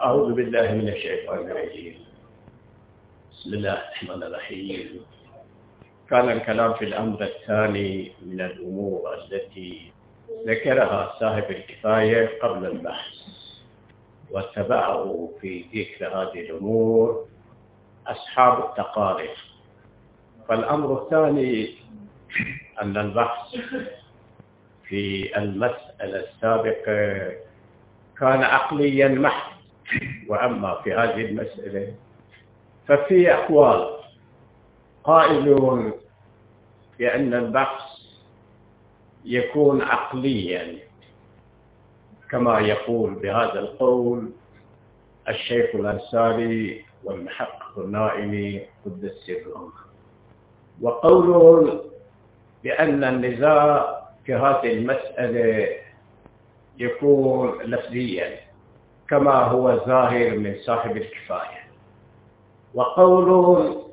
أعوذ بالله من الشيطان الرجيم. بسم الله الرحمن الرحيم. كان الكلام في الأمر الثاني من الأمور التي ذكرها صاحب الكفاية قبل البحث، واتبعه في ذكر هذه الأمور أصحاب التقارير. فالأمر الثاني أن البحث في المسألة السابقة كان عقليا محض، وأما في هذه المسألة ففي أقوال قائلون بأن البحث يكون عقليا كما يقول بهذا القول الشيخ الأنصاري والمحقق النائمي قدس سرهم، وقولهم بأن النزاع في هذه المسألة يكون لفظيا كما هو ظاهر من صاحب الكفاية، وقولهم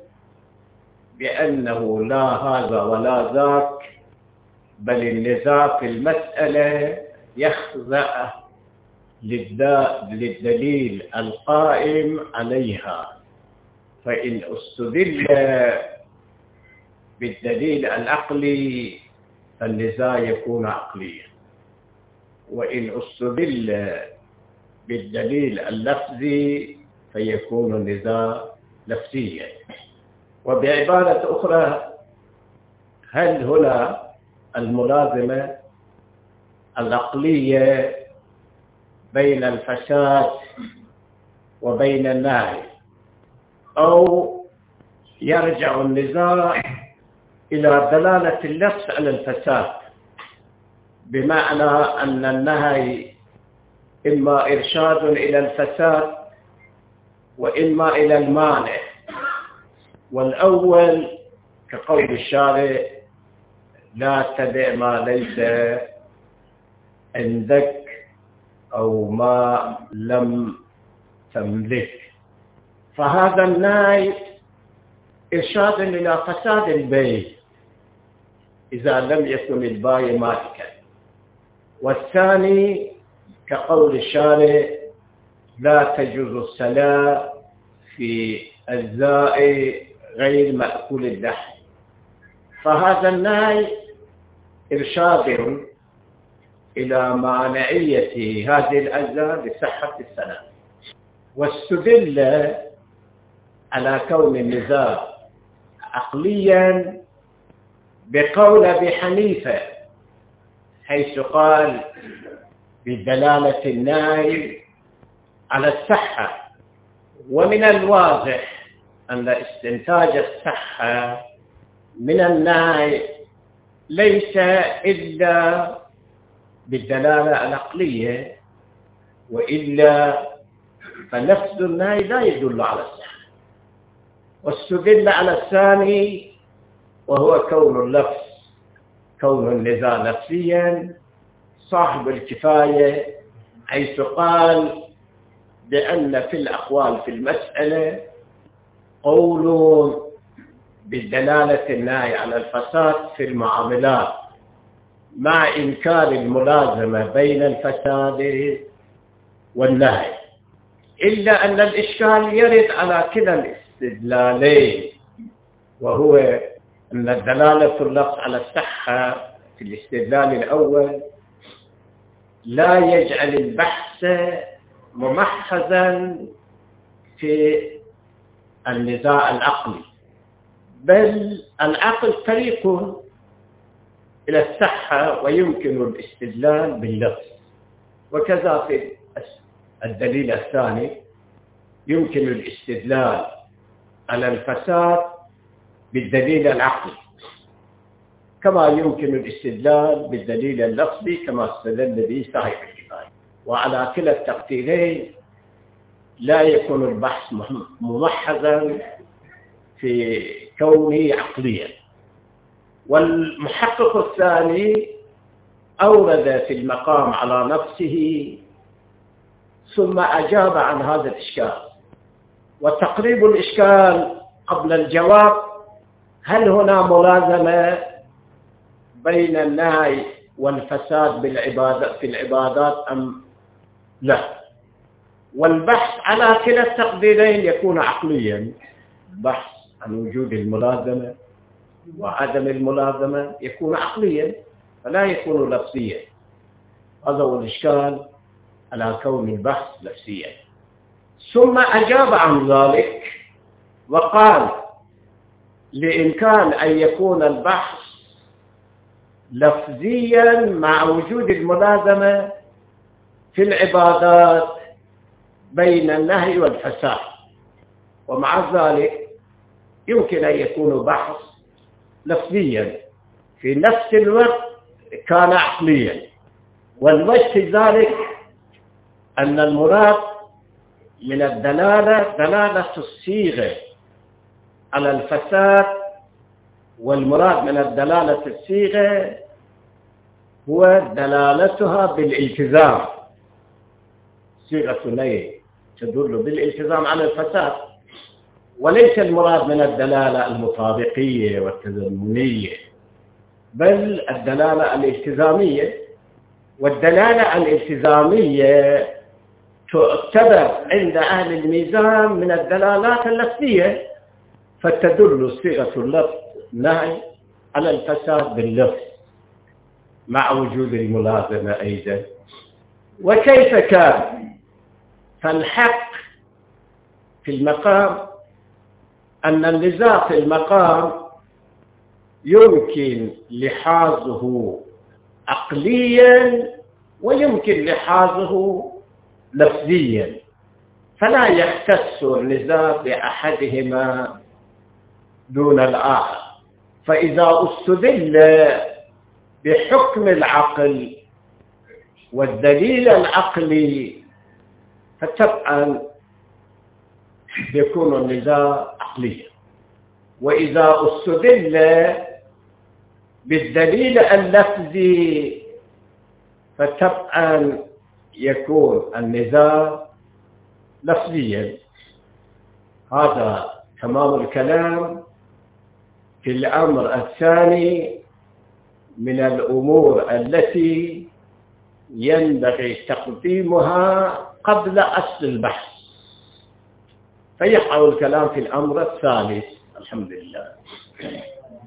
بأنه لا هذا ولا ذاك، بل النزاع في المسألة يخضع للدليل القائم عليها، فإن استدل بالدليل العقلي فالنزاع يكون عقليا، وإن استدل بالدليل اللفظي فيكون النزاع لفظيا. وبعبارة أخرى، هل هنا الملازمة العقلية بين الفساد وبين النهي، أو يرجع النزاع إلى دلالة اللفظ على الفساد، بمعنى أن النهي إما إرشاد إلى الفساد وإما إلى المانع، والأول كقول الشارع لا تدع ما ليس عندك أو ما لم تملك، فهذا النهي إرشاد إلى فساد البيع إذا لم يكن البائع مالكا، والثاني كقول الشارع لا تجوز الصلاة في الزائر غير مأكول اللحم، فهذا النهي إرشاد إلى مانعية هذه الأجزاء لصحة الصلاة. واستدل على كون النزاع عقليا بقول أبي حنيفة حيث قال بدلالة النهي على الصحة، ومن الواضح أن استنتاج الصحة من النهي ليس إلا بالدلالة العقلية، وإلا فلفظ النهي لا يدل على الصحة. واستدل على الثاني وهو كون اللفظ، كون النزاع لفظيا، صاحب الكفاية حيث قال بأن في الأقوال في المسألة قول بالدلالة النهي على الفساد في المعاملات مع إنكار الملازمة بين الفساد والنهي، إلا أن الإشكال يرد على كلا الاستدلالين، وهو أن الدلالة اللفظ على الصحة في الاستدلال الأول لا يجعل البحث ممحزا في النزاع العقلي، بل العقل طريق إلى الصحة ويمكن الاستدلال باللفظ، وكذا في الدليل الثاني يمكن الاستدلال على الفساد بالدليل العقلي كما يمكن الاستدلال بالدليل اللفظي كما استدل به صاحب الكفاية. وعلى كلا التقديرين لا يكون البحث ممحزا في كونه عقليا. والمحقق الثاني أورد في المقام على نفسه ثم أجاب عن هذا الإشكال. وتقريب الإشكال قبل الجواب: هل هنا ملازمة بين النهي والفساد في العبادات أم لا؟ والبحث على كلا التقديرين يكون عقليا. بحث عن وجود الملازمة وعدم الملازمة يكون عقليا فلا يكون لفظيا. هذا هو الإشكال على كون البحث لفظيا. ثم أجاب عن ذلك وقال لإمكان أن يكون البحث لفظيا مع وجود الملازمة في العبادات بين النهي والفساد، ومع ذلك يمكن أن يكون بحث لفظيا في نفس الوقت كان عقليا. والوجه في ذلك أن المراد من الدلالة دلالة الصيغة على الفساد، والمراد من الدلالة الصيغة هو دلالتها بالالتزام. صيغة النهي تدل بالالتزام على الفساد، وليس المراد من الدلالة المطابقية والتضمنية، بل الدلالة الالتزامية. والدلالة الالتزامية تعتبر عند أهل الميزان من الدلالات اللفظية، فتدل صيغة اللفظ نهي على الفساد باللفظ مع وجود الملازمة أيضا. وكيف كان؟ فالحق في المقام أن النزاع في المقام يمكن لحاظه عقليا ويمكن لحاظه لفظيا، فلا يختص النزاع بأحدهما دون الآخر. فإذا استدل بحكم العقل والدليل العقلي فطبعا يكون النزاع عقليا، وإذا استدل بالدليل اللفظي فطبعا يكون النزاع لفظيا. هذا تمام الكلام في الأمر الثاني من الأمور التي ينبغي تقديمها قبل أصل البحث. فيقع الكلام في الأمر الثالث. الحمد لله.